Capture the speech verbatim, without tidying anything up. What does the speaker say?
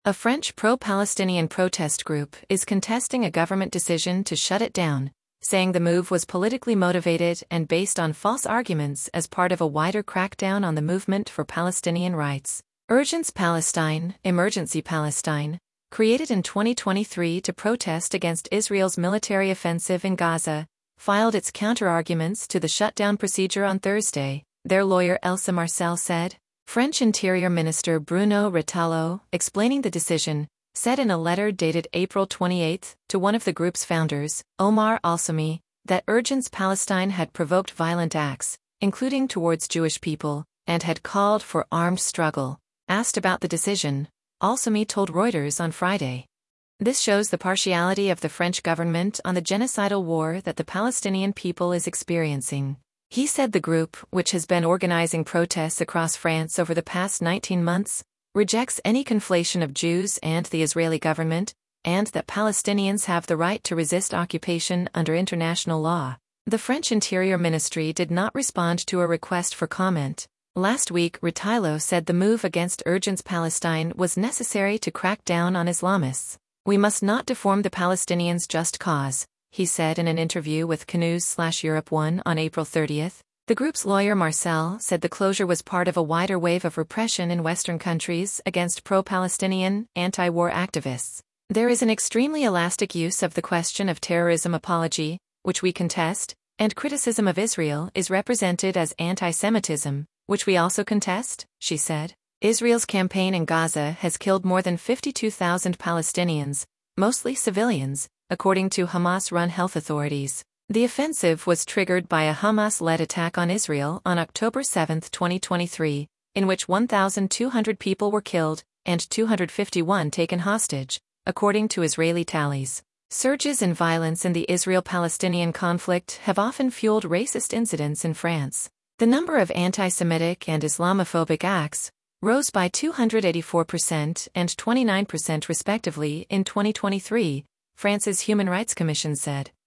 A French pro-Palestinian protest group is contesting a government decision to shut it down, saying the move was politically motivated and based on false arguments as part of a wider crackdown on the movement for Palestinian rights. Urgence Palestine, Emergency Palestine, created in twenty twenty-three to protest against Israel's military offensive in Gaza, filed its counter-arguments to the shutdown procedure on Thursday, their lawyer Elsa Marcel said. French Interior Minister Bruno Retailleau, explaining the decision, said in a letter dated April twenty-eighth to one of the group's founders, Omar Alsami, that Urgence Palestine had provoked violent acts, including towards Jewish people, and had called for armed struggle. Asked about the decision, Alsami told Reuters on Friday. This shows the partiality of the French government on the genocidal war that the Palestinian people is experiencing. He said the group, which has been organizing protests across France over the past nineteen months, rejects any conflation of Jews and the Israeli government, and that Palestinians have the right to resist occupation under international law. The French Interior Ministry did not respond to a request for comment. Last week, Retailleau said the move against Urgence Palestine was necessary to crack down on Islamists. "We must not deform the Palestinians' just cause," he said in an interview with Cnews slash Europe one on April thirtieth. The group's lawyer Marcel said the closure was part of a wider wave of repression in Western countries against pro-Palestinian, anti-war activists. There is an extremely elastic use of the question of terrorism apology, which we contest, and criticism of Israel is represented as anti-Semitism, which we also contest, she said. Israel's campaign in Gaza has killed more than fifty-two thousand Palestinians, mostly civilians, according to Hamas-run health authorities. The offensive was triggered by a Hamas-led attack on Israel on October seventh, twenty twenty-three, in which one thousand two hundred people were killed and two hundred fifty-one taken hostage, according to Israeli tallies. Surges in violence in the Israel-Palestinian conflict have often fueled racist incidents in France. The number of anti-Semitic and Islamophobic acts rose by two hundred eighty-four percent and twenty-nine percent respectively in twenty twenty-three, France's Human Rights Commission said.